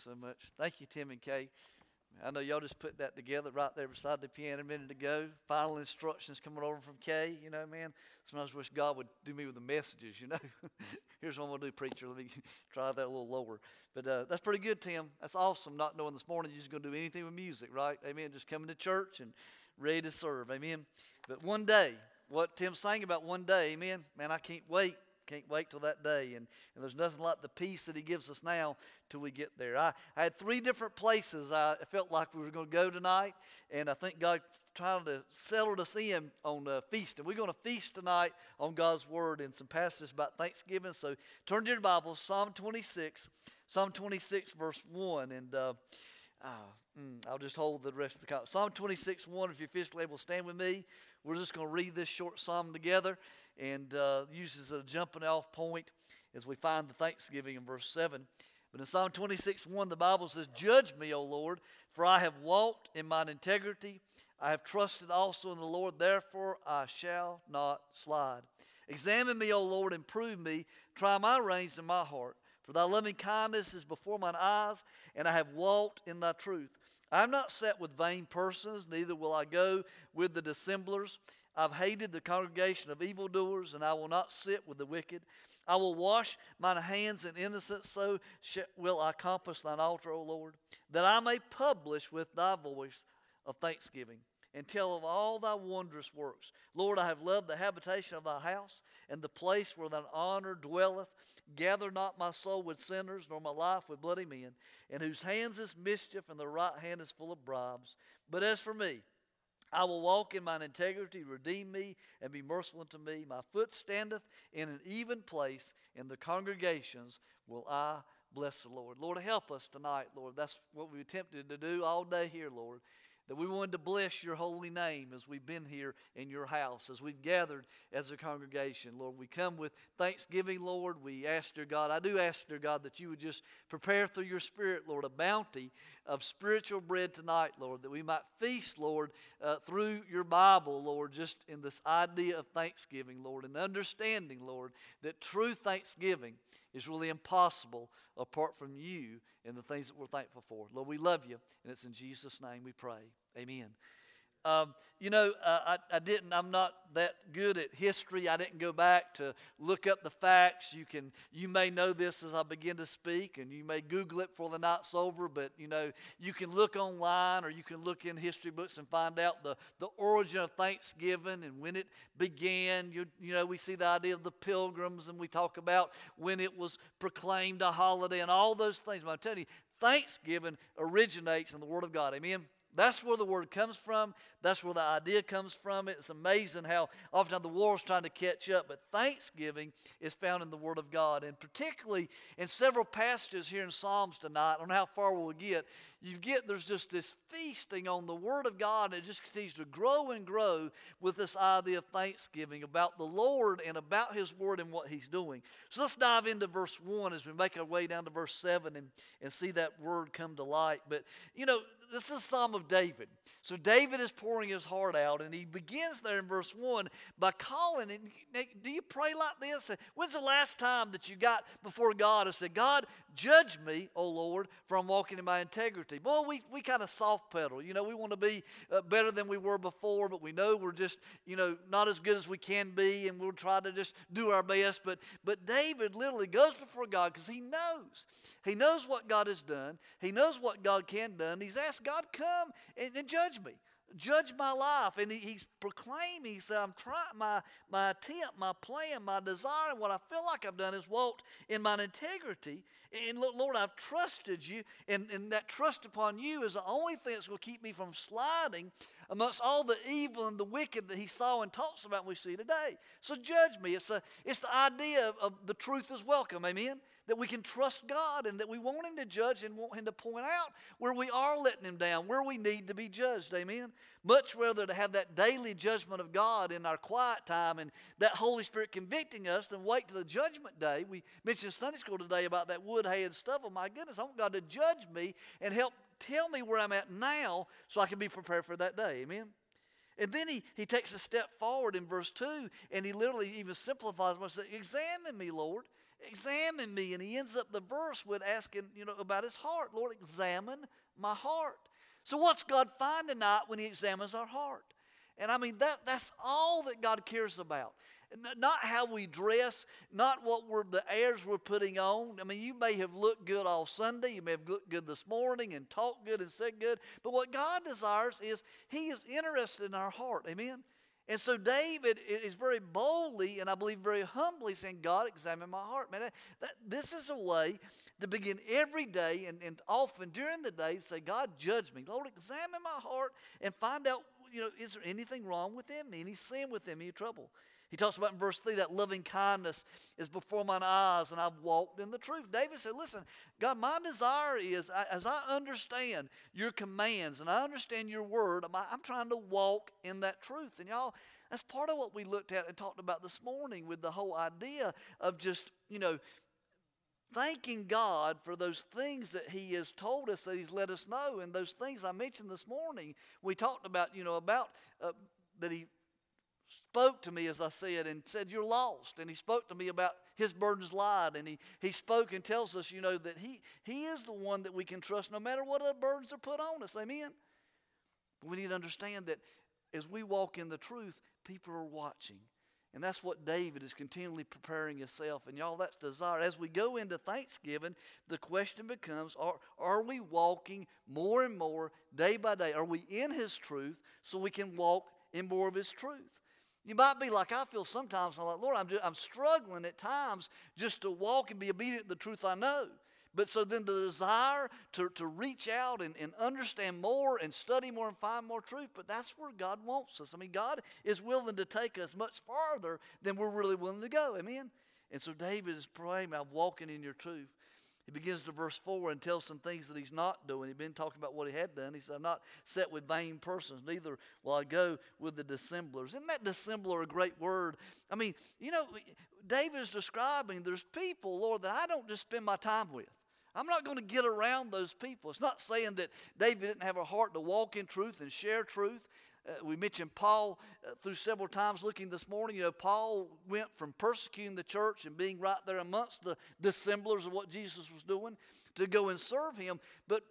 so much. Thank you, Tim and Kay. I know y'all just put that together right there beside the piano a minute ago. Final instructions coming over from Kay. You know, man, sometimes I wish God would do me with the messages, you know. Here's what I'm going to do, preacher. Let me try that a little lower. But that's pretty good, Tim. That's awesome, not knowing this morning you're just going to do anything with music, right? Amen. Just coming to church and ready to serve. Amen. But one day, what Tim sang about one day, amen, man, I can't wait. Can't wait till that day. And there's nothing like the peace that he gives us now till we get there. I had 3 different places I felt like we were going to go tonight. And I think God trying to settle us in on feasting. We're going to feast tonight on God's Word and some passages about Thanksgiving. So turn to your Bible, Psalm 26 verse 1. And I'll just hold the rest of the copy. Psalm 26, 1, if you're physically able to stand with me. We're just going to read this short psalm together and use as a jumping off point as we find the Thanksgiving in verse 7. But in Psalm 26, 1, the Bible says, "Judge me, O Lord, for I have walked in mine integrity. I have trusted also in the Lord, therefore I shall not slide. Examine me, O Lord, and prove me. Try my reins and my heart. For thy loving kindness is before mine eyes, and I have walked in thy truth. I have not sat with vain persons, neither will I go with the dissemblers. I've hated the congregation of evildoers, and I will not sit with the wicked. I will wash mine hands in innocence, so will I compass thine altar, O Lord, that I may publish with thy voice of thanksgiving, and tell of all thy wondrous works. Lord, I have loved the habitation of thy house, and the place where thine honor dwelleth. Gather not my soul with sinners, nor my life with bloody men, in whose hands is mischief, and their right hand is full of bribes. But as for me, I will walk in mine integrity. Redeem me, and be merciful unto me. My foot standeth in an even place. In the congregations will I bless the Lord." Lord, help us tonight, Lord. That's what we attempted to do all day here, Lord. That we wanted to bless your holy name as we've been here in your house, as we've gathered as a congregation. Lord, we come with thanksgiving, Lord. We ask, dear God, I do ask, dear God, that you would just prepare through your Spirit, Lord, a bounty of spiritual bread tonight, Lord, that we might feast, Lord, through your Bible, Lord, just in this idea of thanksgiving, Lord, and understanding, Lord, that true thanksgiving is really impossible apart from you and the things that we're thankful for. Lord, we love you, and it's in Jesus' name we pray. Amen. I'm not that good at history. I didn't go back to look up the facts. You may know this as I begin to speak, and you may Google it before the night's over, but, you can look online or you can look in history books and find out the origin of Thanksgiving and when it began. We see the idea of the pilgrims, and we talk about when it was proclaimed a holiday and all those things. But I'm telling you, Thanksgiving originates in the Word of God. Amen? That's where the word comes from. That's where the idea comes from. It's amazing how often the world's trying to catch up, but thanksgiving is found in the Word of God. And particularly in several passages here in Psalms tonight, I don't know how far we'll get, there's just this feasting on the Word of God, and it just continues to grow and grow with this idea of thanksgiving about the Lord and about His Word and what He's doing. So let's dive into verse 1 as we make our way down to verse 7 and see that word come to light. But, this is a Psalm of David. So David is pouring his heart out, and he begins there in verse 1 by calling it. Do you pray like this? When's the last time that you got before God and said, "God, judge me, O Lord, for I'm walking in my integrity"? Boy, we kind of soft pedal. We want to be better than we were before, but we know we're just, not as good as we can be, and we'll try to just do our best. But David literally goes before God because he knows. He knows what God has done. He knows what God can do. He's asked God, come and judge me. Judge my life. And he's proclaiming, he said, I'm trying, my attempt, my plan, my desire, and what I feel like I've done is walked in my integrity. And Lord, I've trusted you, and that trust upon you is the only thing that's going to keep me from sliding amongst all the evil and the wicked that he saw and talks about and we see today. So judge me. It's the idea of the truth is welcome, amen? That we can trust God and that we want Him to judge and want Him to point out where we are letting Him down, where we need to be judged, amen? Much rather to have that daily judgment of God in our quiet time and that Holy Spirit convicting us than wait to the judgment day. We mentioned in Sunday school today about that wood, hay, and stuff. Oh my goodness, I want God to judge me and help tell me where I'm at now so I can be prepared for that day, amen? And then he takes a step forward in verse 2, and he literally even simplifies it. He says, examine me, Lord, examine me. And he ends up the verse with asking, about his heart. Lord, examine my heart. So what's God find tonight when he examines our heart? And I mean, that's all that God cares about. Not how we dress, not what the airs we're putting on. I mean, you may have looked good all Sunday. You may have looked good this morning and talked good and said good. But what God desires is he is interested in our heart. Amen? And so David is very boldly and I believe very humbly saying, God, examine my heart. Man, this is a way to begin every day and often during the day say, God, judge me. Lord, examine my heart and find out, is there anything wrong within me? Any sin within me, any trouble? He talks about in verse 3 that loving kindness is before mine eyes and I've walked in the truth. David said, listen, God, my desire is, as I understand your commands and I understand your word, I'm trying to walk in that truth. And y'all, that's part of what we looked at and talked about this morning with the whole idea of just, thanking God for those things that he has told us, that he's let us know. And those things I mentioned this morning, we talked about, that he spoke to me, as I said, and said, you're lost. And he spoke to me about his burdens light. And he spoke and tells us, that he is the one that we can trust no matter what other burdens are put on us. Amen? But we need to understand that as we walk in the truth, people are watching. And that's what David is continually preparing himself. And y'all, that's desire. As we go into Thanksgiving, the question becomes, are we walking more and more day by day? Are we in his truth so we can walk in more of his truth? You might be like I feel sometimes. I'm like, Lord, I'm struggling at times just to walk and be obedient to the truth I know. But so then the desire to reach out and understand more and study more and find more truth, but that's where God wants us. I mean, God is willing to take us much farther than we're really willing to go. Amen? And so David is praying about walking in your truth. He begins to verse 4 and tells some things that he's not doing. He'd been talking about what he had done. He said, I'm not set with vain persons, neither will I go with the dissemblers. Isn't that dissembler a great word? I mean, David is describing there's people, Lord, that I don't just spend my time with. I'm not going to get around those people. It's not saying that David didn't have a heart to walk in truth and share truth. We mentioned Paul through several times looking this morning. Paul went from persecuting the church and being right there amongst the dissemblers of what Jesus was doing to go and serve him. But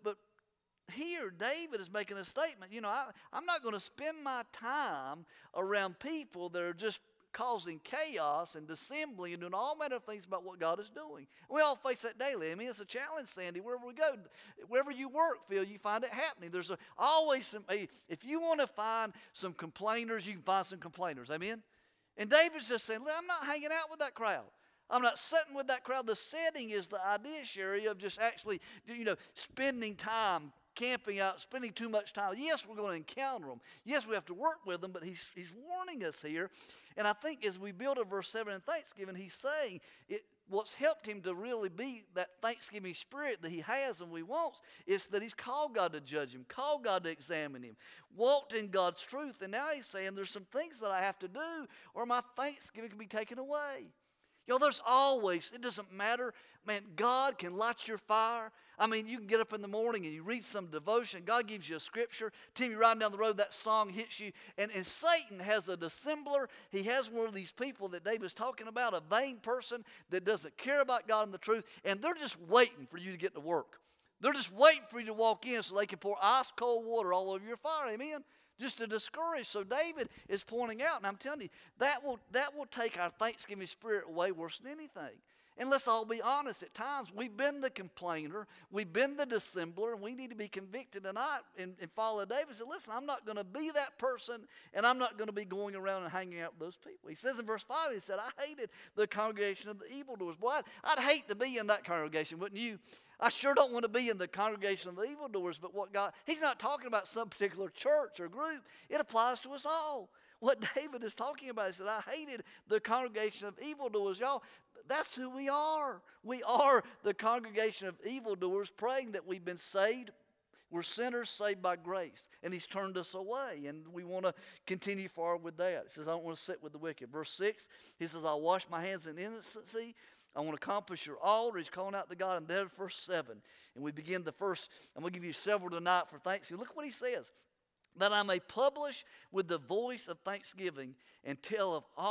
here, David is making a statement. I'm not going to spend my time around people that are just causing chaos and dissembling and doing all manner of things about what God is doing. We all face that daily. I mean, it's a challenge, Sandy. Wherever we go, wherever you work, Phil, you find it happening. There's always some, if you want to find some complainers, you can find some complainers. Amen? And David's just saying, I'm not hanging out with that crowd. I'm not sitting with that crowd. The setting is the idea of just actually, spending time camping out, spending too much time. Yes, we're going to encounter them. Yes, we have to work with them, but he's warning us here. And I think as we build a verse 7 in Thanksgiving, he's saying what's helped him to really be that Thanksgiving spirit that he has and we wants is that he's called God to judge him, called God to examine him, walked in God's truth. And now he's saying there's some things that I have to do or my Thanksgiving can be taken away. There's always, it doesn't matter, man, God can light your fire. I mean, you can get up in the morning and you read some devotion. God gives you a scripture. Tim, you're riding down the road, that song hits you. And Satan has a dissembler. He has one of these people that David's talking about, a vain person that doesn't care about God and the truth. And they're just waiting for you to get to work. They're just waiting for you to walk in so they can pour ice cold water all over your fire. Amen? Just to discourage. So David is pointing out, and I'm telling you, that will take our Thanksgiving spirit away worse than anything. And let's all be honest, at times we've been the complainer, we've been the dissembler, and we need to be convicted tonight and follow David and say, listen, I'm not going to be that person, and I'm not going to be going around and hanging out with those people. He says in verse 5, he said, I hated the congregation of the evildoers. Boy, I'd hate to be in that congregation, wouldn't you? I sure don't want to be in the congregation of the evildoers, but he's not talking about some particular church or group. It applies to us all. What David is talking about, he said, I hated the congregation of evildoers. Y'all, that's who we are. We are the congregation of evildoers, praying that we've been saved. We're sinners saved by grace, and he's turned us away, and we want to continue forward with that. It says, I don't want to sit with the wicked. Verse 6, he says, I'll wash my hands in innocency. I want to accomplish your altar. He's calling out to God. And then verse 7, and we begin the first, I'm going to give you several tonight for Thanksgiving. Look what he says. That I may publish with the voice of thanksgiving and tell of all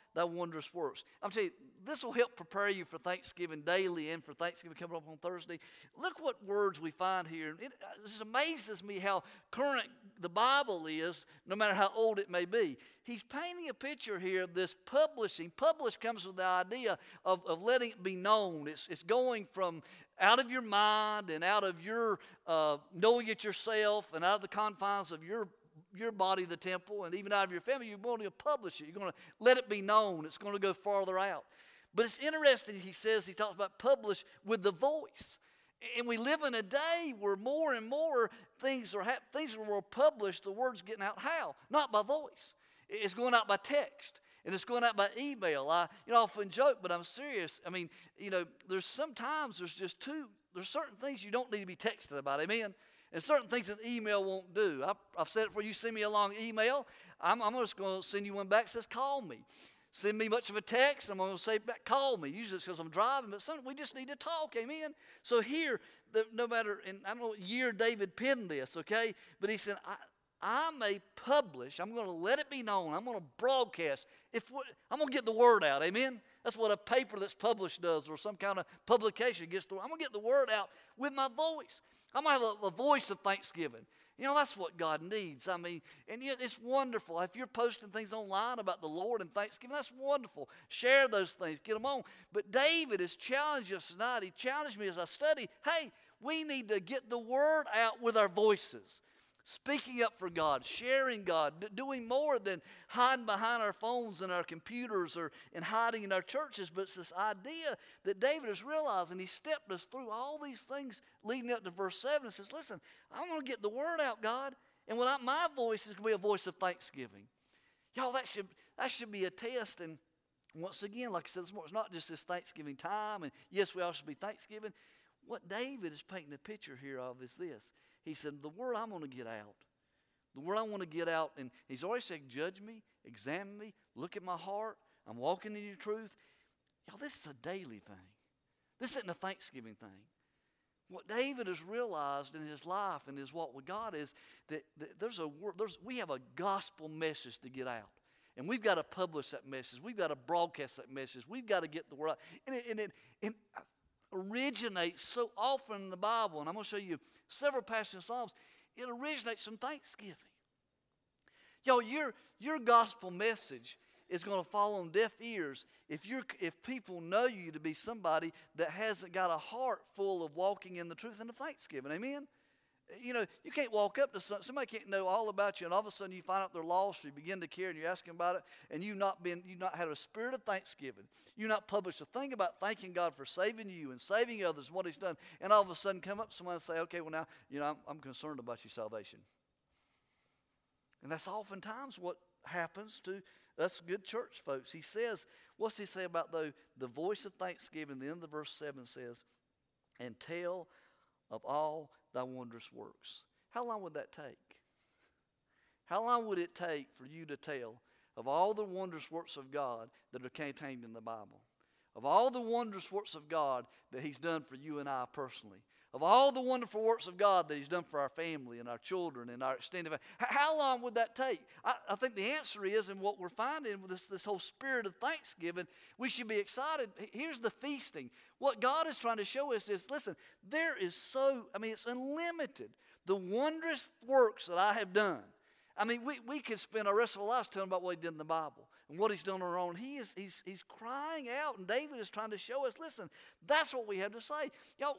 thy wondrous works. I'm telling you, this will help prepare you for Thanksgiving daily and for Thanksgiving coming up on Thursday. Look what words we find here. It just amazes me how current the Bible is, no matter how old it may be. He's painting a picture here of this publishing. Publish comes with the idea of letting it be known. It's going from out of your mind and out of your knowing it yourself and out of the confines of your body, the temple, and even out of your family. You're going to publish it. You're going to let it be known. It's going to go farther out. But it's interesting, he talks about publish with the voice. And we live in a day where more and more things are more published, the word's getting out. How? Not by voice. It's going out by text. And it's going out by email. I often joke, but I'm serious. I mean, there's certain things you don't need to be texted about. Amen? And certain things an email won't do. I've said it for you. Send me a long email. I'm just going to send you one back that says call me. Send me much of a text, I'm going to say back, call me. Usually it's because I'm driving, but we just need to talk, amen? So here, no matter, and I don't know what year David penned this, okay? But he said, I may publish, I'm going to let it be known, I'm going to broadcast, I'm going to get the word out, amen? That's what a paper that's published does, or some kind of publication gets I'm going to get the word out with my voice. I'm going to have a voice of thanksgiving. That's what God needs. I mean, and yet it's wonderful. If you're posting things online about the Lord and Thanksgiving, that's wonderful. Share those things. Get them on. But David has challenged us tonight. He challenged me as I study. Hey, we need to get the word out with our voices. Speaking up for God, sharing God, doing more than hiding behind our phones and our computers and hiding in our churches. But it's this idea that David has realized, and he stepped us through all these things leading up to verse 7 and says, listen, I want to get the word out, God. And my voice is going to be a voice of thanksgiving. Y'all, that should be a test. And once again, like I said this morning, it's not just this Thanksgiving time. And yes, we all should be Thanksgiving. What David is painting the picture here of is this. He said, the word I'm going to get out. The word I want to get out. And he's always said, judge me, examine me, look at my heart. I'm walking in your truth. Y'all, this is a daily thing. This isn't a Thanksgiving thing. What David has realized in his life and his walk with God is that we have a gospel message to get out. And we've got to publish that message. We've got to broadcast that message. We've got to get the word out. And it originates so often in the Bible, and I'm going to show you several passages in Psalms. It originates from Thanksgiving. Y'all, your gospel message is going to fall on deaf ears if people know you to be somebody that hasn't got a heart full of walking in the truth and the Thanksgiving. Amen? You can't walk up to somebody can't know all about you, and all of a sudden you find out they're lost, or you begin to care, and you're asking about it, and you've not had a spirit of thanksgiving. You've not published a thing about thanking God for saving you and saving others, what He's done, and all of a sudden come up to someone and say, okay, well now, I'm concerned about your salvation. And that's oftentimes what happens to us good church folks. He says, what's he say about the voice of thanksgiving? The end of verse 7 says, and tell of all thy wondrous works. How long would that take? How long would it take for you to tell of all the wondrous works of God that are contained in the Bible? Of all the wondrous works of God that He's done for you and I personally? Of all the wonderful works of God that He's done for our family and our children and our extended family? How long would that take? I think the answer is, in what we're finding with this whole spirit of thanksgiving, we should be excited. Here's the feasting. What God is trying to show us is, listen, it's unlimited. The wondrous works that I have done. I mean, we could spend our rest of our lives telling about what He did in the Bible and what He's done on our own. He's crying out, and David is trying to show us, listen, that's what we have to say. Y'all,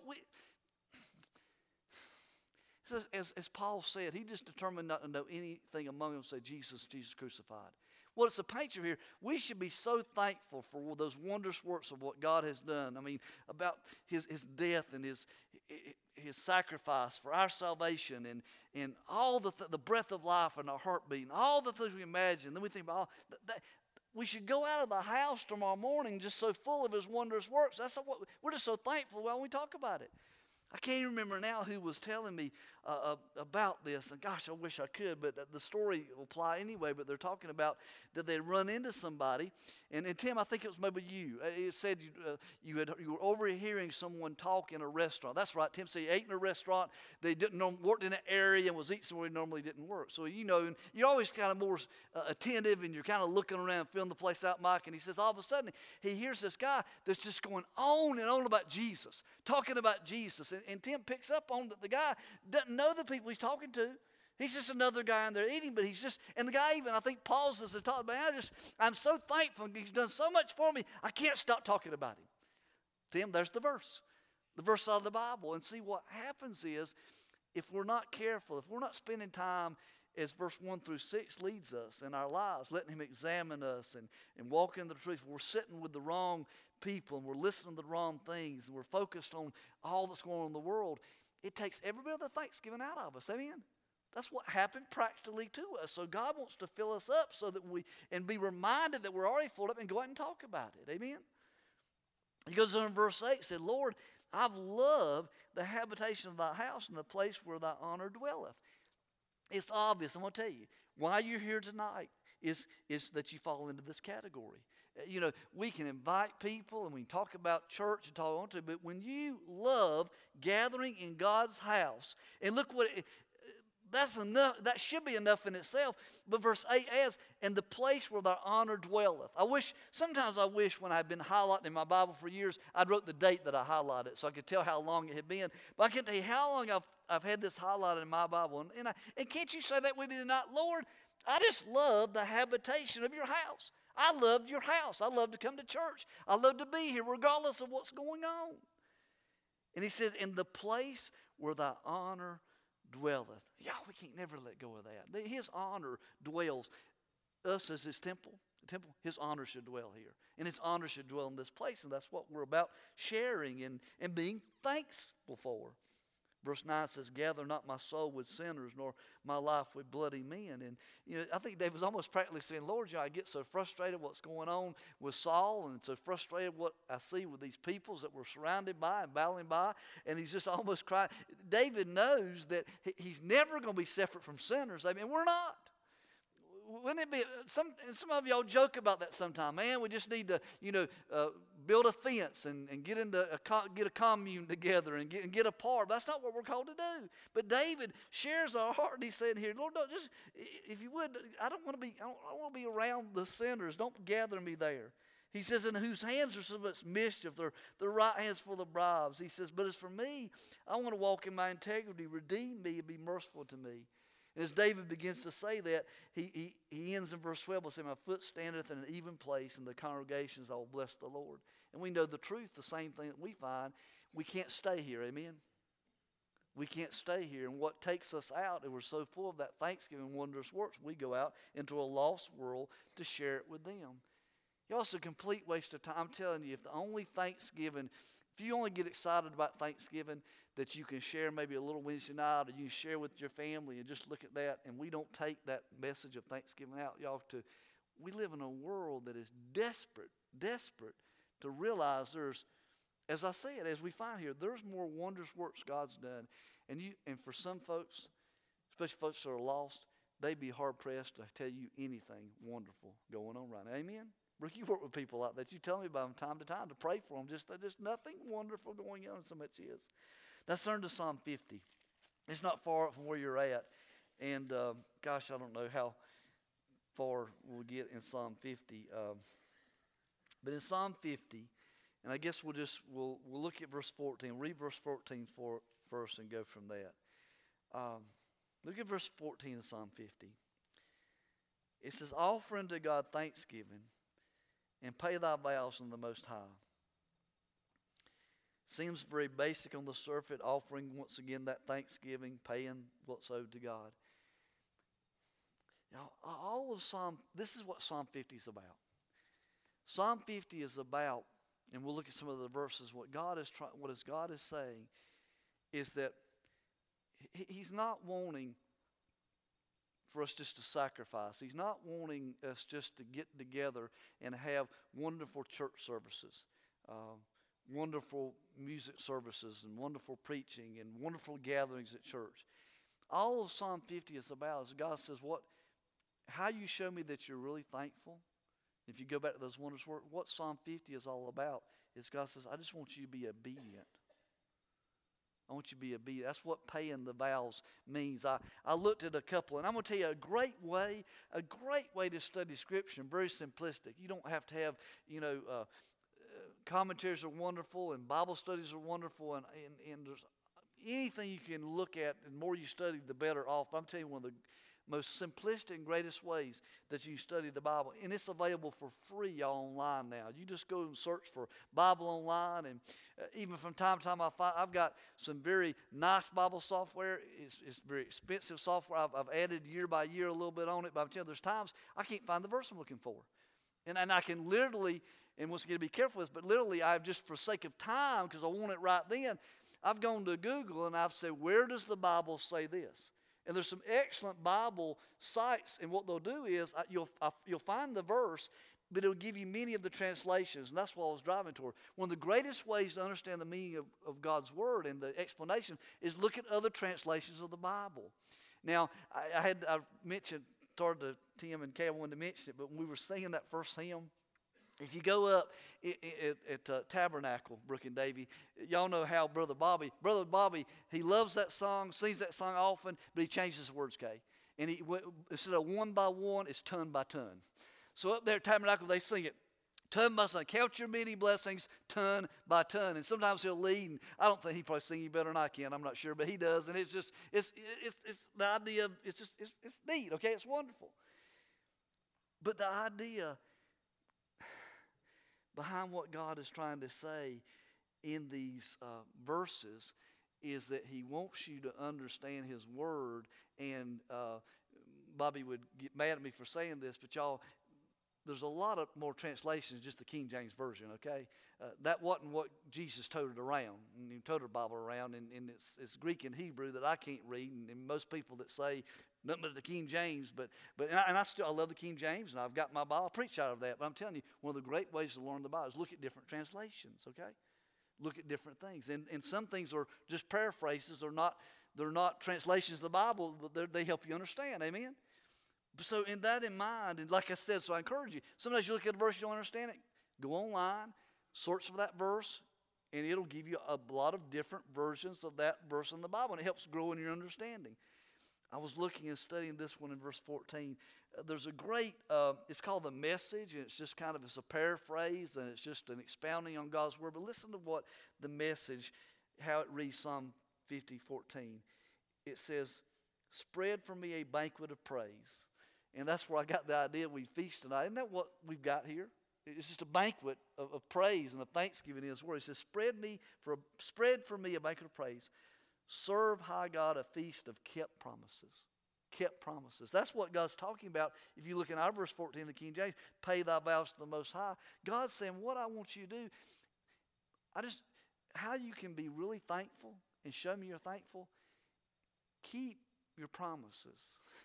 as Paul said, he just determined not to know anything among them, say Jesus crucified. Well, it's a picture here. We should be so thankful for those wondrous works of what God has done. I mean, about His death and His sacrifice for our salvation and all the breath of life and our heartbeat and all the things we imagine. Then we think about we should go out of the house tomorrow morning just so full of His wondrous works. We're just so thankful when we talk about it. I can't remember now who was telling me about this. And gosh, I wish I could, but the story will apply anyway. But they're talking about that they run into somebody. And Tim, I think it was maybe you. It said you were overhearing someone talk in a restaurant. That's right, Tim. So you ate in a restaurant. They didn't worked in an area and was eating somewhere he normally didn't work. So, and you're always kind of more attentive, and you're kind of looking around, filling the place out, Mike. And he says all of a sudden he hears this guy that's just going on and on about Jesus, talking about Jesus. And Tim picks up on that the guy doesn't know the people he's talking to. He's just another guy in there eating, but and the guy even, I think, pauses to talk about it. I'm so thankful. He's done so much for me. I can't stop talking about him. Tim, there's the verse out of the Bible. And see, what happens is, if we're not careful, if we're not spending time as verse 1 through 6 leads us in our lives, letting him examine us and walk in the truth, we're sitting with the wrong people and we're listening to the wrong things and we're focused on all that's going on in the world, it takes every bit of the thanksgiving out of us. Amen? That's what happened practically to us. So God wants to fill us up so that and be reminded that we're already filled up and go out and talk about it. Amen? He goes on in verse 8, said, Lord, I've loved the habitation of thy house and the place where thy honor dwelleth. It's obvious, I'm going to tell you, why you're here tonight is that you fall into this category. We can invite people and we can talk about church and talk on to, but when you love gathering in God's house, and look what that's enough. That should be enough in itself. But verse 8 adds, and the place where thy honor dwelleth. Sometimes I wish when I've been highlighting in my Bible for years, I'd wrote the date that I highlighted so I could tell how long it had been. But I can't tell you how long I've had this highlighted in my Bible. And can't you say that with me tonight? Lord, I just love the habitation of your house. I loved your house. I love to come to church. I love to be here regardless of what's going on. And he says, in the place where thy honor dwelleth. Yeah, we can't never let go of that. His honor dwells. Us as his temple, his honor should dwell here. And his honor should dwell in this place. And that's what we're about sharing and being thankful for. Verse 9 says, gather not my soul with sinners, nor my life with bloody men. And I think David's almost practically saying, Lord, I get so frustrated what's going on with Saul, and so frustrated what I see with these peoples that we're surrounded by and battling by. And he's just almost crying. David knows that he's never going to be separate from sinners. I mean, we're not. Wouldn't it be, some of y'all joke about that sometime. Man, we just need to, build a fence and get a commune together and get apart. That's not what we're called to do. But David shares our heart, and he's saying here, Lord, don't just, if you would, I don't want to be around the sinners. Don't gather me there. He says, in whose hands are so much mischief, their right hands full of bribes. He says, but as for me, I want to walk in my integrity, redeem me, and be merciful to me. And as David begins to say that, he ends in verse 12 by saying, my foot standeth in an even place, and the congregations I will bless the Lord. And we know the truth, the same thing that we find. We can't stay here, amen? We can't stay here. And what takes us out, and we're so full of that Thanksgiving wondrous works, we go out into a lost world to share it with them. Y'all, it's a complete waste of time. I'm telling you, if you only get excited about Thanksgiving, that you can share maybe a little Wednesday night, or you can share with your family and just look at that, and we don't take that message of Thanksgiving out, y'all, we live in a world that is desperate to realize there's, as I said, as we find here, there's more wondrous works God's done. And for some folks, especially folks that are lost, they'd be hard-pressed to tell you anything wonderful going on right now. Amen? Rick, you work with people like that. You tell me about them time to time to pray for them. Just nothing wonderful going on, so much is. Let's turn to Psalm 50. It's not far from where you're at. And, gosh, I don't know how far we'll get in Psalm 50. But in Psalm 50, and I guess we'll look at verse 14. Read verse 14 first and go from that. Look at verse 14 of Psalm 50. It says, offer unto God thanksgiving, and pay thy vows unto the Most High. Seems very basic on the surface, offering once again that thanksgiving, paying what's owed to God. Now, this is what Psalm 50 is about. Psalm 50 is about, and we'll look at some of the verses, what God is saying is that He's not wanting for us just to sacrifice. He's not wanting us just to get together and have wonderful church services. wonderful music services and wonderful preaching and wonderful gatherings at church. All of Psalm 50 is about is God says, how you show me that you're really thankful. If you go back to those wondrous words, what Psalm 50 is all about is God says, I just want you to be obedient. I want you to be obedient. That's what paying the vows means. I looked at a couple, and I'm going to tell you a great way to study Scripture, and very simplistic. You don't have to have, commentaries are wonderful, and Bible studies are wonderful, and there's anything you can look at, and the more you study, the better off. I'm telling you, one of the most simplistic and greatest ways that you study the Bible, and it's available for free online now. You just go and search for Bible online, and even from time to time I've got some very nice Bible software. It's very expensive software. I've added year by year a little bit on it, but I'm telling you, there's times I can't find the verse I'm looking for, and I can literally, and once again, to be careful with this, but literally I've just, for sake of time, because I want it right then, I've gone to Google and I've said, where does the Bible say this? And there's some excellent Bible sites, and what they'll do is you'll find the verse, but it'll give you many of the translations, and that's what I was driving toward. One of the greatest ways to understand the meaning of God's Word and the explanation is look at other translations of the Bible. Now, I mentioned, started to Tim and Kay, I wanted to mention it, but when we were singing that first hymn, if you go up at Tabernacle, Brooke and Davy, y'all know how Brother Bobby, he loves that song, sings that song often, but he changes the words, Kay. And instead of one by one, it's ton by ton. So up there at Tabernacle, they sing it ton by ton. Count your many blessings, ton by ton. And sometimes he'll lead, and I don't think he probably sing any better than I can. I'm not sure, but he does. And it's just, it's the idea of, it's neat, okay? It's wonderful. But the idea behind what God is trying to say in these verses is that he wants you to understand his word. And Bobby would get mad at me for saying this, but y'all, there's a lot of more translations, just the King James Version, okay? That wasn't what Jesus toted around. And he toted the Bible around, and it's Greek and Hebrew that I can't read, and most people that say nothing but the King James, but I love the King James, and I've got my Bible, I preach out of that. But I'm telling you, one of the great ways to learn the Bible is look at different translations, okay? Look at different things, and some things are just paraphrases, they're not translations of the Bible, but they help you understand. Amen. So in mind, and like I said, so I encourage you, sometimes you look at a verse, you don't understand it, go online, search for that verse, and it'll give you a lot of different versions of that verse in the Bible, and it helps grow in your understanding. I was looking and studying this one in verse 14. There's a great, it's called The Message, and it's a paraphrase, and it's just an expounding on God's Word. But listen to what the Message, how it reads, Psalm 50:14. It says, spread for me a banquet of praise. And that's where I got the idea we feast tonight. Isn't that what we've got here? It's just a banquet of praise and of thanksgiving in his word. He says, spread for me a banquet of praise. Serve high God a feast of kept promises. Kept promises. That's what God's talking about. If you look in our verse 14 in the King James, pay thy vows to the Most High. God's saying, what I want you to do, how you can be really thankful and show me you're thankful, keep your promises.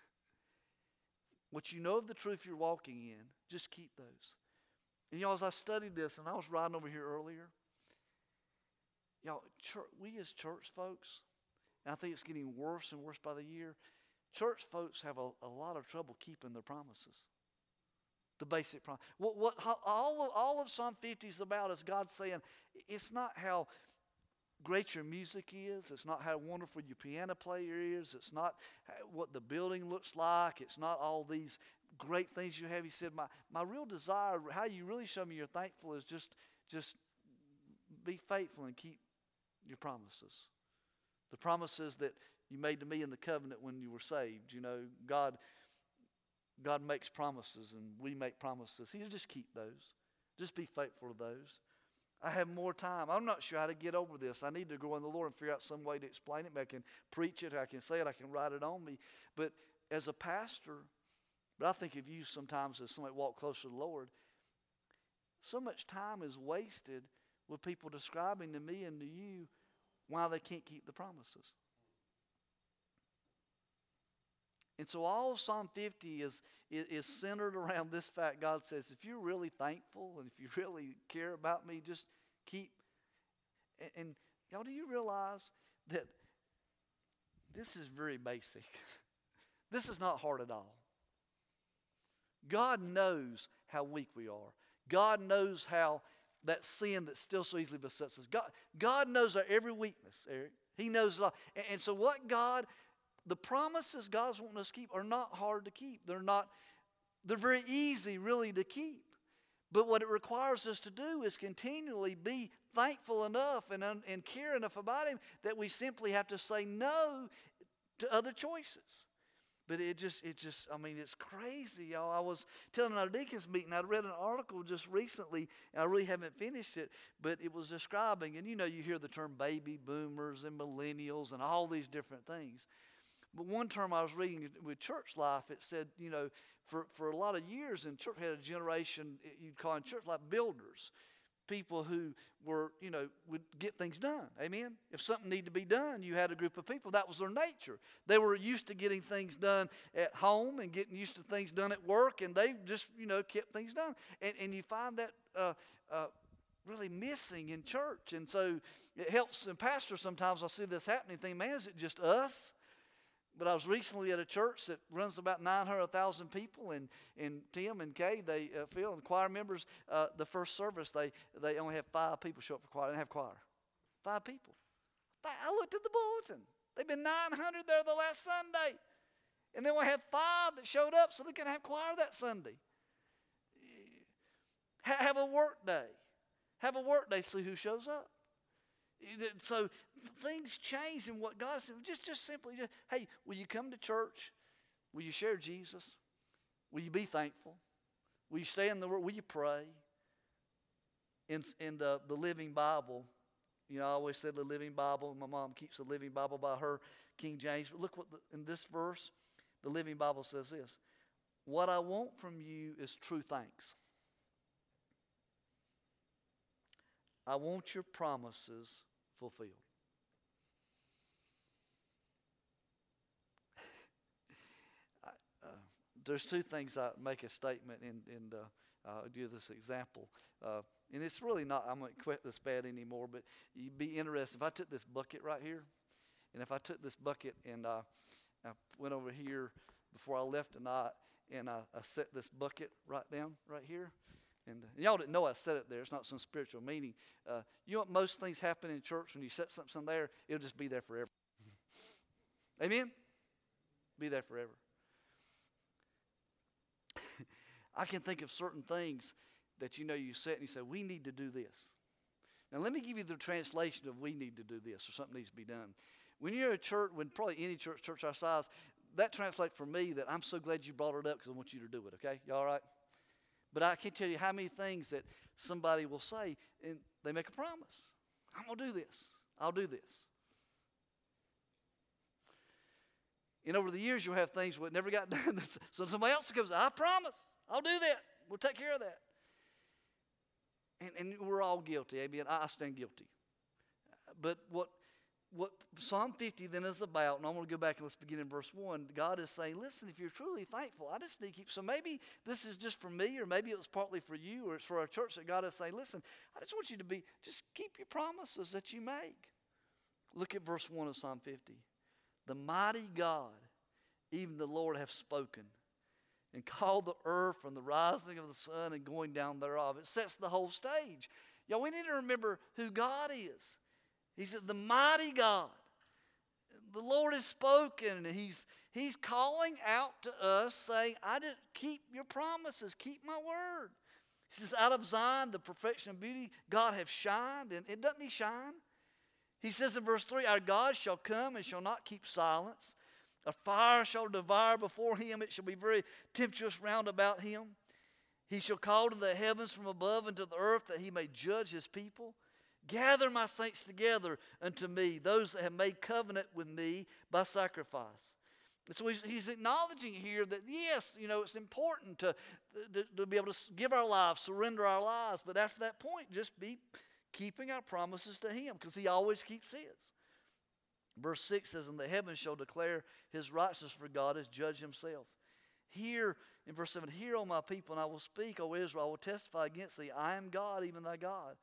What you know of the truth you're walking in, just keep those. And y'all, as I studied this, and I was riding over here earlier, y'all, we as church folks, and I think it's getting worse and worse by the year, church folks have a lot of trouble keeping their promises. The basic promise. All of Psalm 50 is about is God saying, it's not how great your music is. It's not how wonderful your piano player is. It's not what the building looks like. It's not all these great things you have. He said, my real desire, how you really show me you're thankful is just be faithful and keep your promises. The promises that you made to me in the covenant when you were saved. You know, God makes promises and we make promises. He'll just keep those. Just be faithful to those. I have more time. I'm not sure how to get over this. I need to grow in the Lord and figure out some way to explain it. I can preach it, I can say it, I can write it on me. But as a pastor, but I think of you sometimes as somebody walk closer to the Lord, so much time is wasted with people describing to me and to you why they can't keep the promises. And so all of Psalm 50 is centered around this fact. God says, if you're really thankful and if you really care about me, just keep And y'all, do you realize that this is very basic? This is not hard at all. God knows how weak we are. God knows how that sin that still so easily besets us. God knows our every weakness, Eric. He knows it all. And so the promises God's wanting us to keep are not hard to keep. They're very easy really to keep. But what it requires us to do is continually be thankful enough and care enough about Him that we simply have to say no to other choices. But it's crazy, y'all. I was telling our deacons meeting, I'd read an article just recently, and I really haven't finished it, but it was describing, and you hear the term baby boomers and millennials and all these different things. But one term I was reading with church life, it said, for a lot of years in church, had a generation, you'd call in church life builders. People who were, would get things done. Amen? If something needed to be done, you had a group of people. That was their nature. They were used to getting things done at home and getting used to things done at work, and they just, kept things done. And you find that really missing in church. And so it helps, and pastors sometimes I see this happening, think, man, is it just us? But I was recently at a church that runs about 900,000 people, and Tim and Kay, Phil and choir members, the first service, they only have 5 people show up for choir. They didn't have choir. 5 people. I looked at the bulletin. They've been 900 there the last Sunday. And they only have 5 that showed up, so they can have choir that Sunday. Have a work day. Have a work day, see who shows up. So things change in what God said. Just simply, hey, will you come to church? Will you share Jesus? Will you be thankful? Will you stay in the Word? Will you pray? In the Living Bible, I always said the Living Bible. My mom keeps the Living Bible by her, King James. But look what in this verse, the Living Bible says this. What I want from you is true thanks. I want your promises fulfilled. There's 2 things I make a statement, and I'll give this example. And it's really not, I'm not quite this bad anymore, but you'd be interested. If I took this bucket right here, and if I took this bucket and I went over here before I left tonight, and I set this bucket right down right here, and y'all didn't know I set it there. It's not some spiritual meaning. You know what most things happen in church when you set something there? It'll just be there forever. Amen? Be there forever. I can think of certain things that you set and you say, we need to do this. Now let me give you the translation of we need to do this or something needs to be done. When you're at church, when probably any church our size, that translates for me that I'm so glad you brought it up because I want you to do it, okay? You all right? But I can't tell you how many things that somebody will say, and they make a promise. I'm going to do this. I'll do this. And over the years, you'll have things that never got done. So somebody else comes, I promise. I'll do that. We'll take care of that. And we're all guilty. Amen. I stand guilty. But what Psalm 50 then is about, and I'm going to go back and let's begin in verse 1. God is saying, listen, if you're truly thankful, I just need to keep. So maybe this is just for me, or maybe it was partly for you, or it's for our church that God is saying, listen, I just want you to just keep your promises that you make. Look at verse 1 of Psalm 50. The mighty God, even the Lord, hath spoken, and called the earth from the rising of the sun and going down thereof. It sets the whole stage. Y'all, we need to remember who God is. He said, the mighty God. The Lord has spoken, and He's calling out to us, saying, I didn't keep your promises, keep my word. He says, out of Zion, the perfection of beauty, God hath shined, and doesn't He shine? He says in verse 3, our God shall come and shall not keep silence. A fire shall devour before Him. It shall be very tempestuous round about Him. He shall call to the heavens from above and to the earth that He may judge His people. Gather my saints together unto me, those that have made covenant with me by sacrifice. And so he's acknowledging here that, yes, it's important to be able to give our lives, surrender our lives. But after that point, just be keeping our promises to Him, because He always keeps His. Verse 6 says, and the heavens shall declare His righteousness, for God has judged Himself. Hear, in verse 7, hear, O my people, and I will speak, O Israel, I will testify against thee. I am God, even thy God.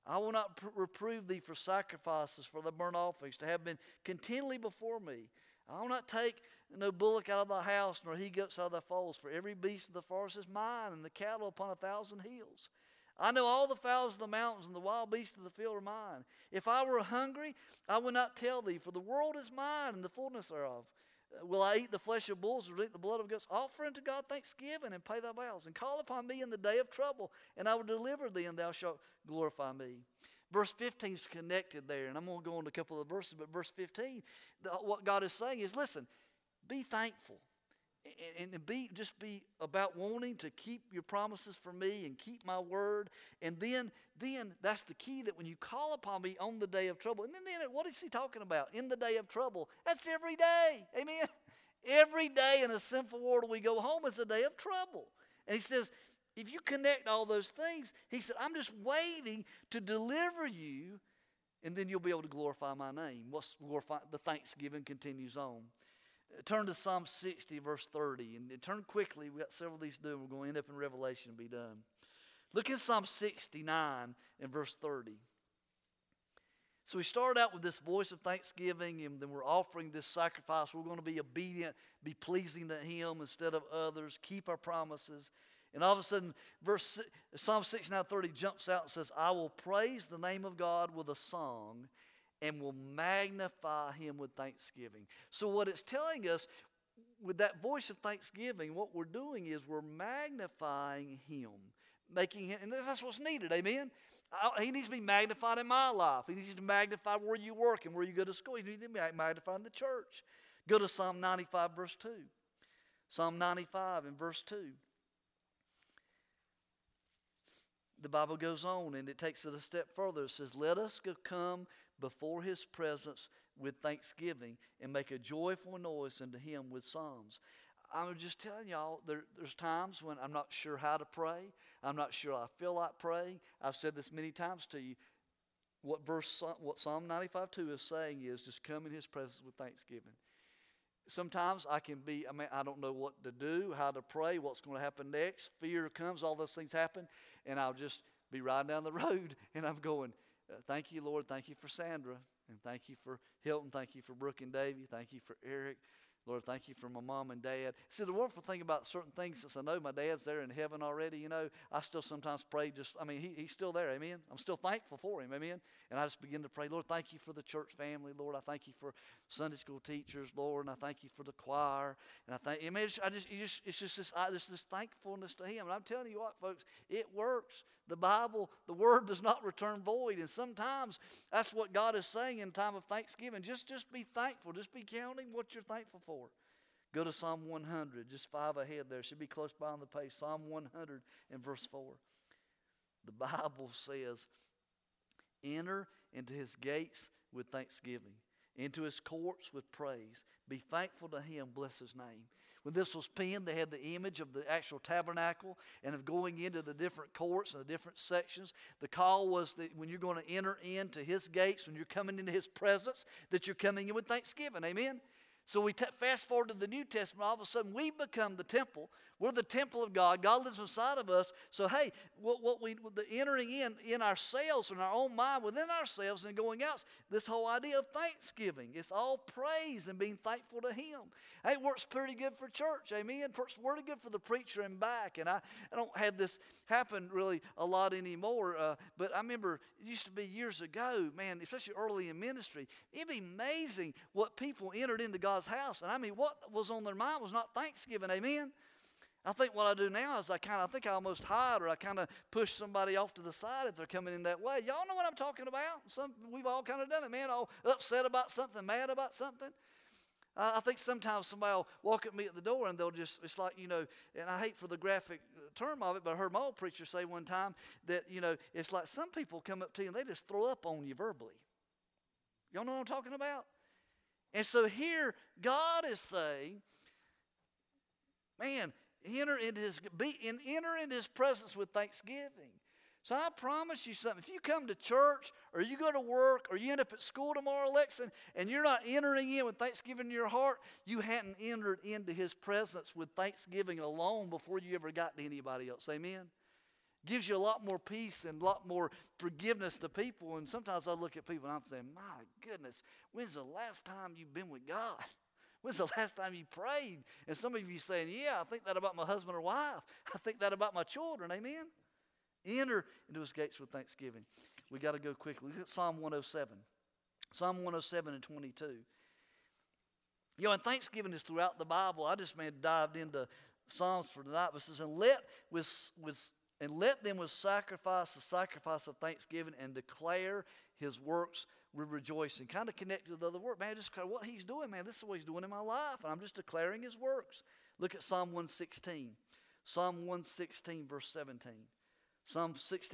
I will not reprove thee for sacrifices, for the burnt offerings, to have been continually before me. I will not take no bullock out of thy house, nor he goats out of thy folds, for every beast of the forest is mine, and the cattle upon 1,000 hills. I know all the fowls of the mountains, and the wild beasts of the field are mine. If I were hungry, I would not tell thee, for the world is mine, and the fullness thereof. Will I eat the flesh of bulls, or drink the blood of goats? Offer unto God thanksgiving, and pay thy vows, and call upon me in the day of trouble, and I will deliver thee, and thou shalt glorify me. Verse 15 is connected there, and I'm going to go on to a couple of verses, but verse 15, what God is saying is, listen, be thankful. And just be about wanting to keep your promises for me and keep my word. And then that's the key, that when you call upon me on the day of trouble, and then what is he talking about? In the day of trouble. That's every day. Amen. Every day in a sinful world we go home is a day of trouble. And he says, if you connect all those things, he said, I'm just waiting to deliver you, and then you'll be able to glorify my name. The thanksgiving continues on. Turn to Psalm 60, verse 30. And turn quickly. We've got several of these to do, and we're going to end up in Revelation and be done. Look at Psalm 69 and verse 30. So we started out with this voice of thanksgiving, and then we're offering this sacrifice. We're going to be obedient, be pleasing to him instead of others, keep our promises. And all of a sudden, Psalm 69:30 jumps out and says, I will praise the name of God with a song, and will magnify him with thanksgiving. So what it's telling us, with that voice of thanksgiving, what we're doing is we're magnifying him, making him, and that's what's needed, amen? He needs to be magnified in my life. He needs to magnify where you work and where you go to school. He needs to be magnified in the church. Go to Psalm 95, verse 2. Psalm 95 and verse 2. The Bible goes on, and it takes it a step further. It says, let us come before his presence with thanksgiving and make a joyful noise unto him with psalms. I'm just telling y'all, there's times when I'm not sure how to pray. I'm not sure I feel like praying. I've said this many times to you. What Psalm 95:2 is saying is just come in his presence with thanksgiving. Sometimes I don't know what to do, how to pray, what's going to happen next. Fear comes, all those things happen, and I'll just be riding down the road, and I'm going, thank you, Lord. Thank you for Sandra. And thank you for Hilton. Thank you for Brooke and Davey. Thank you for Eric. Lord, thank you for my mom and dad. See, the wonderful thing about certain things, since I know my dad's there in heaven already, I still sometimes pray he's still there, amen? I'm still thankful for him, amen? And I just begin to pray, Lord, thank you for the church family. Lord, I thank you for Sunday school teachers, Lord, and I thank you for the choir. And I thank, it's just this thankfulness to him. And I'm telling you what, folks, it works. The Bible, the word does not return void. And sometimes that's what God is saying in time of thanksgiving. Just be thankful. Just be counting what you're thankful for. Go to Psalm 100, just 5 ahead there. It should be close by on the page. Psalm 100 and verse 4. The Bible says, enter into his gates with thanksgiving, into his courts with praise. Be thankful to him, bless his name. When this was penned, they had the image of the actual tabernacle and of going into the different courts and the different sections. The call was that when you're going to enter into his gates, when you're coming into his presence, that you're coming in with thanksgiving. Amen? So we fast forward to the New Testament, all of a sudden we become the temple. We're the temple of God. God lives inside of us. So hey, the entering in ourselves, in our own mind, within ourselves and going out, this whole idea of thanksgiving. It's all praise and being thankful to him. Hey, it works pretty good for church, amen? It works pretty good for the preacher and back. And I don't have this happen really a lot anymore, but I remember it used to be years ago, man, especially early in ministry, it'd be amazing what people entered into God's house. And what was on their mind was not thanksgiving, amen? I think what I do now is I almost hide, or I kind of push somebody off to the side if they're coming in that way. Y'all know what I'm talking about? We've all kind of done it, man, all upset about something, mad about something. I think sometimes somebody will walk at me at the door and they'll just, it's like, and I hate for the graphic term of it, but I heard my old preacher say one time that, it's like some people come up to you and they just throw up on you verbally. Y'all know what I'm talking about? And so here, God is saying, man, enter into his presence with thanksgiving. So I promise you something. If you come to church or you go to work or you end up at school tomorrow, Lexington, and you're not entering in with thanksgiving in your heart, you hadn't entered into his presence with thanksgiving alone before you ever got to anybody else. Amen? gives you a lot more peace and a lot more forgiveness to people. And sometimes I look at people and I'm saying, my goodness, when's the last time you've been with God? When's the last time you prayed? And some of you saying, yeah, I think that about my husband or wife. I think that about my children. Amen? Enter into his gates with thanksgiving. We got to go quickly. Look at Psalm 107. Psalm 107 and 22. You know, and thanksgiving is throughout the Bible. I just dived into Psalms for tonight. But it says, and let them with sacrifice, the sacrifice of thanksgiving, and declare his works with rejoicing. Kind of connected to the other word. Man, just what he's doing, man, this is what he's doing in my life. And I'm just declaring his works. Look at Psalm 116. Psalm 116, verse 17. Psalm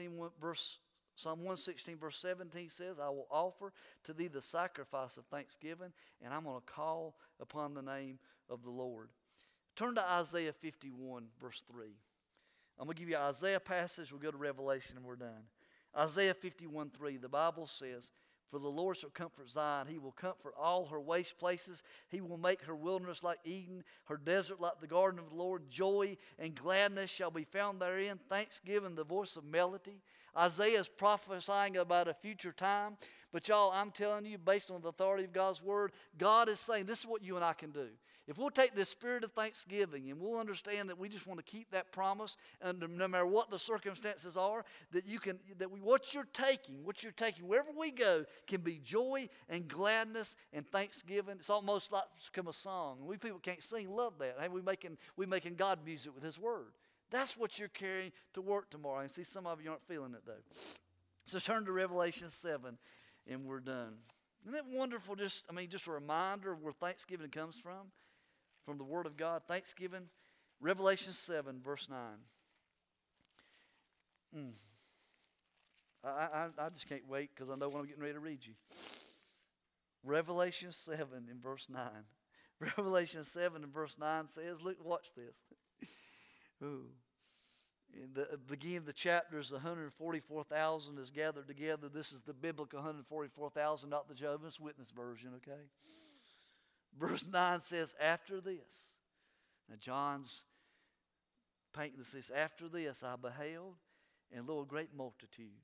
116, verse 17 says, I will offer to thee the sacrifice of thanksgiving, and I'm going to call upon the name of the Lord. Turn to Isaiah 51, verse 3. I'm going to give you Isaiah passage. We'll go to Revelation and we're done. Isaiah 51, 3. The Bible says, for the Lord shall comfort Zion. He will comfort all her waste places. He will make her wilderness like Eden, her desert like the garden of the Lord. Joy and gladness shall be found therein, thanksgiving, the voice of melody. Isaiah is prophesying about a future time. But y'all, I'm telling you, based on the authority of God's word, God is saying this is what you and I can do. If we'll take this spirit of thanksgiving and we'll understand that we just want to keep that promise, and no matter what the circumstances are, what you're taking, wherever we go, can be joy and gladness and thanksgiving. It's almost like it's become a song. And we people can't sing, love that. Hey, we making God music with his word. That's what you're carrying to work tomorrow. And see, some of you aren't feeling it though. So turn to Revelation 7 and we're done. Isn't it wonderful? Just a reminder of where thanksgiving comes from the Word of God. Thanksgiving, Revelation 7, verse 9. I just can't wait because I know what I'm getting ready to read you. Revelation 7 in verse 9. Revelation 7 in verse 9 says, look, watch this. Ooh. In the beginning of the chapters, 144,000 is gathered together. This is the biblical 144,000, not the Jehovah's Witness version, okay? Verse 9 says, after this. Now John's painting this. Says, after this I beheld, and lo, a great multitude,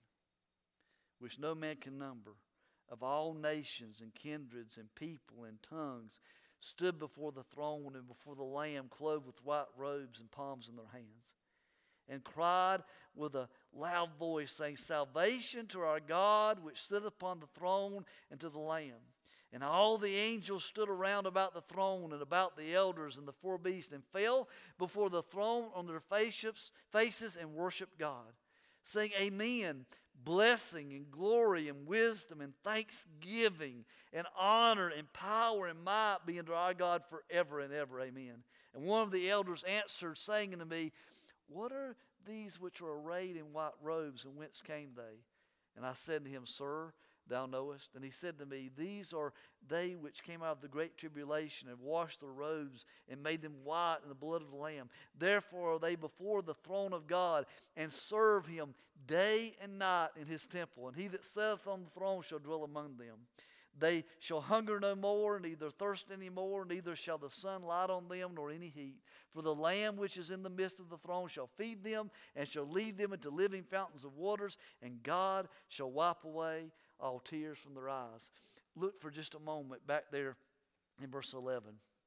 which no man can number, of all nations and kindreds and people and tongues, stood before the throne and before the Lamb, clothed with white robes and palms in their hands, and cried with a loud voice, saying, salvation to our God, which sitteth upon the throne, and to the Lamb. And all the angels stood around about the throne and about the elders and the four beasts, and fell before the throne on their faces and worshiped God, saying, amen, blessing and glory and wisdom and thanksgiving and honor and power and might be unto our God forever and ever, amen. And one of the elders answered, saying unto me, what are these which are arrayed in white robes, and whence came they? And I said to him, sir, thou knowest. And he said to me, these are they which came out of the great tribulation, and washed their robes, and made them white in the blood of the Lamb. Therefore are they before the throne of God, and serve him day and night in his temple. And he that sitteth on the throne shall dwell among them. They shall hunger no more, neither thirst any more, neither shall the sun light on them, nor any heat. For the Lamb which is in the midst of the throne shall feed them, and shall lead them into living fountains of waters, and God shall wipe away all tears from their eyes. Look for just a moment back there in verse 11.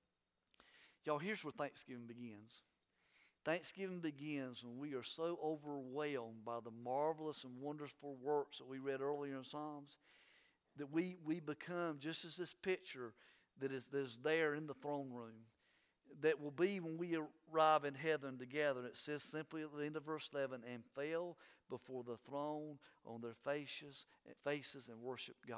Y'all, here's where Thanksgiving begins. Thanksgiving begins when we are so overwhelmed by the marvelous and wonderful works that we read earlier in Psalms, that we become just as this picture that is there in the throne room, that will be when we arrive in heaven together. It says simply at the end of verse 11, and fell before the throne on their faces and worship God.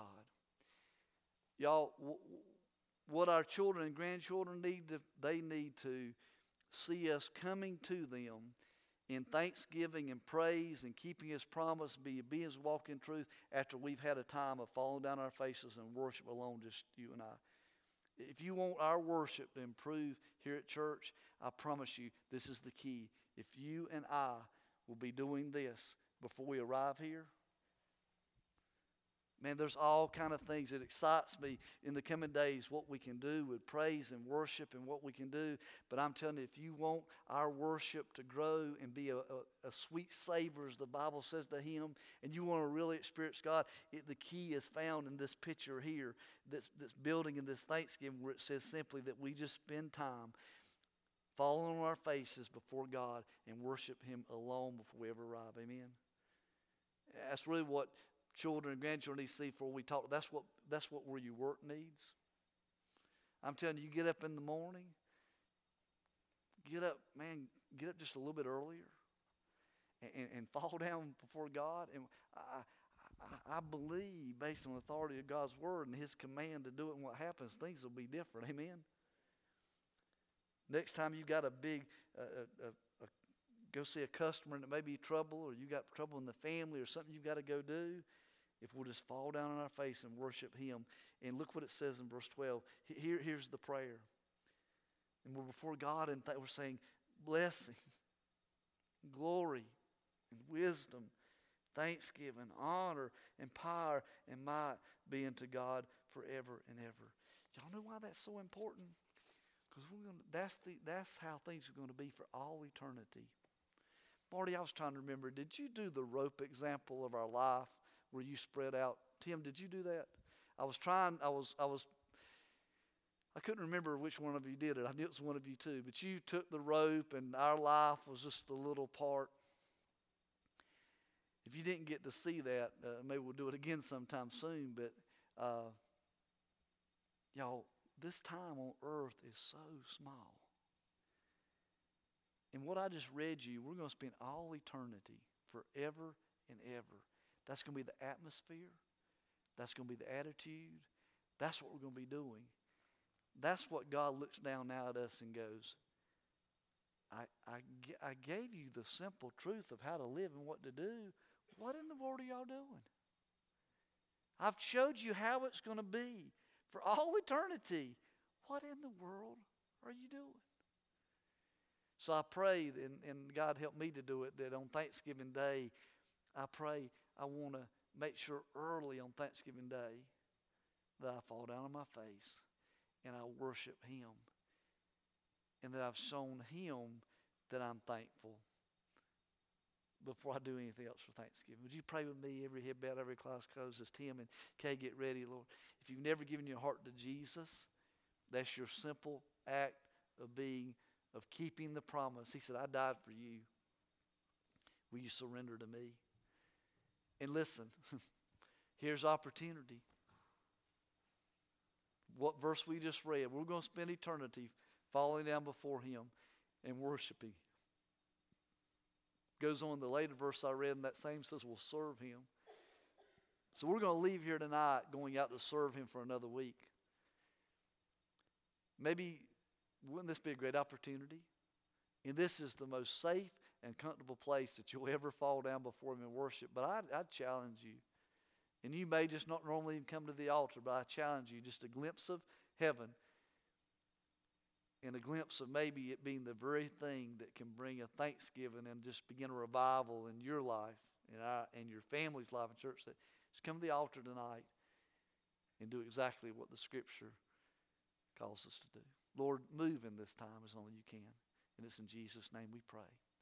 Y'all, what our children and grandchildren they need to see us coming to them in thanksgiving and praise and keeping his promise, be his walk in truth after we've had a time of falling down our faces and worship alone, just you and I. If you want our worship to improve here at church, I promise you this is the key. If you and I will be doing this before we arrive here, Man, there's all kind of things that excites me in the coming days, what we can do with praise and worship and what we can do. But I'm telling you, if you want our worship to grow and be a sweet savor, as the Bible says to Him, and you want to really experience God, the key is found in this picture here, this building in this Thanksgiving, where it says simply that we just spend time falling on our faces before God and worship Him alone before we ever arrive. Amen? That's really what children and grandchildren need to see before we talk. That's what where your work needs. I'm telling you, you get up in the morning, get up just a little bit earlier and fall down before God. And I believe, based on the authority of God's word and His command to do it, and what happens, things will be different. Amen? Next time you got a big go see a customer and it may be trouble, or you got trouble in the family or something you've got to go do, if we'll just fall down on our face and worship Him. And look what it says in verse 12. Here's the prayer. And we're before God and we're saying, blessing, glory, and wisdom, thanksgiving, honor, and power, and might be unto God forever and ever. Y'all know why that's so important? Because that's how things are going to be for all eternity. Marty, I was trying to remember, did you do the rope example of our life where you spread out? Tim, did you do that? I couldn't remember which one of you did it. I knew it was one of you too. But you took the rope and our life was just a little part. If you didn't get to see that, maybe we'll do it again sometime soon. But y'all, this time on earth is so small. And what I just read you, we're going to spend all eternity, forever and ever. That's going to be the atmosphere. That's going to be the attitude. That's what we're going to be doing. That's what God looks down now at us and goes, I gave you the simple truth of how to live and what to do. What in the world are y'all doing? I've showed you how it's going to be for all eternity. What in the world are you doing? So I pray, and God help me to do it, that on Thanksgiving Day, I pray I want to make sure early on Thanksgiving Day that I fall down on my face and I worship Him. And that I've shown Him that I'm thankful before I do anything else for Thanksgiving. Would you pray with me? Every head bowed, every class closed, as Tim and Kay get ready, Lord. If you've never given your heart to Jesus, that's your simple act of keeping the promise. He said, I died for you. Will you surrender to me? And listen, here's opportunity. What verse we just read, we're going to spend eternity falling down before Him and worshiping. Goes on, the later verse I read in that same says we'll serve Him. So we're going to leave here tonight going out to serve Him for another week. Maybe, wouldn't this be a great opportunity? And this is the most safe and comfortable place that you'll ever fall down before Him and worship. But I'd challenge you. And you may just not normally even come to the altar, but I challenge you, just a glimpse of heaven and a glimpse of maybe it being the very thing that can bring a thanksgiving and just begin a revival in your life and your family's life in church. That just come to the altar tonight and do exactly what the Scripture calls us to do. Lord, move in this time as only you can. And it's in Jesus' name we pray.